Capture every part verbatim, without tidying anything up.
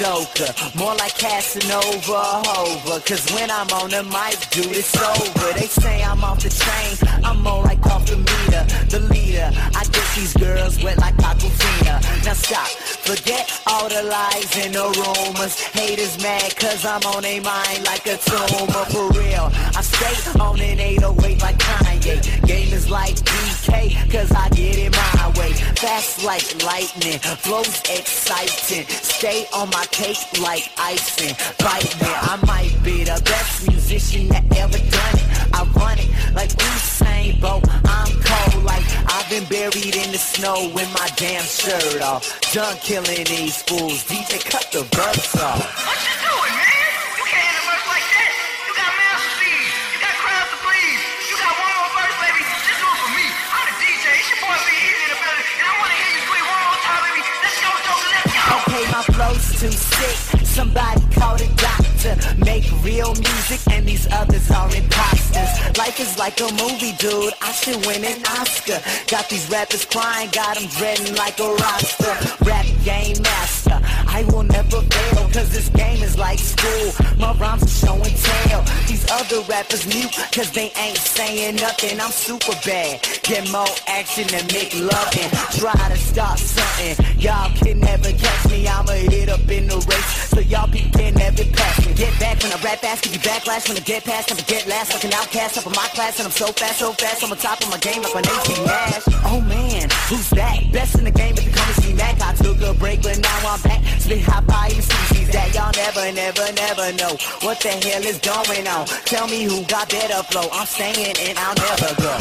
Joker, more like Casanova Hova. Cause when I'm on the mic, dude, it's over. They say I'm off the train, I'm more like off the meter. The leader, I get these girls wet like Aquafina. Now stop, forget all the lies and the rumors. Haters mad cause I'm on their mind like a tumor. For real, I stay on an eight oh eight like Kanye. Game is like D K cause I get it my way. Fast like lightning, flows exciting. Stay on my cake like icing. Bite me, I might be the best musician that ever done it. I run it like Usain Bolt. I'm cold like I've been buried in the snow with my damn shirt off. Done killing these fools. D J, cut the verse off. What you doing, man? You can't end a verse like that. You got mouth to feed. You got crowds to please. You got one more verse, baby. Just do it for me. I'm the D J. It's your boy Big Easy in the building, and I want to hear you do it one more time, baby. Let's go, Joker. Let's go. Okay, my flow's too sick. Somebody call a doctor. Make real music and these others are imposters. Life is like a movie, dude. I should win an Oscar. Got these rappers crying, got them dreading like a roster. Rap game master, I will never fail. Cause this game is like school. My rhymes are show and tell. These other rappers mute cause they ain't saying nothing. I'm super bad. Get more action than McLovin. Try to start something. Y'all can never catch me. I'ma hit up in the race. So y'all people can never pass me. Get back when I rap fast, give you backlash. When I get past, never get last. Like an outcast up in my class. And I'm so fast, so fast. I'm on top of my game like my name's Steve Nash. Oh man, who's that? Best in the game if you come to see Mac. I took a break, but now I'm back. Spit hot fire in the species that y'all never, never, never know. What the hell is going on? Tell me who got better flow. I'm staying and I'll never go.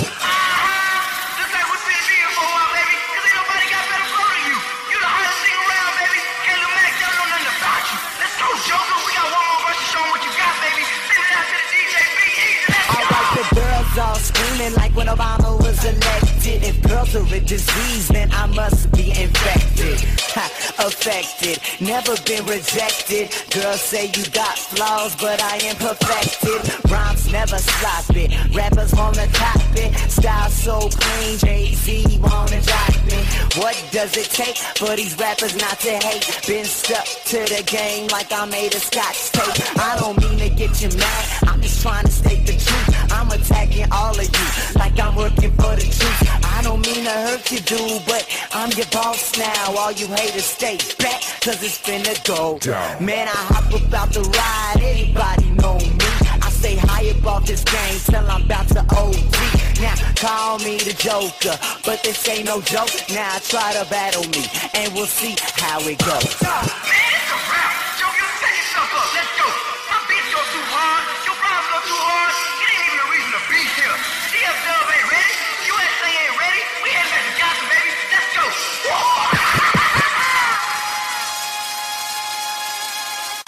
All screaming like when Obama was elected. If girls are a disease, then I must be infected. Ha, affected, never been rejected. Girls say you got flaws, but I am perfected. Rhymes never stop it. Rappers wanna top it. Style so clean, Jay-Z wanna drop it. What does it take for these rappers not to hate? Been stuck to the game like I made a scotch tape. I don't mean to get you mad, I'm just trying to state the truth. I'm attacking all of you like I'm working for the truth. I don't mean to hurt you, dude, but I'm your boss now. All you haters stay back, cause it's finna go down. Man, I hop up out the ride, anybody know me. I stay high above this game till I'm about to O D. Now, call me the Joker, but this ain't no joke. Now, try to battle me, and we'll see how it goes.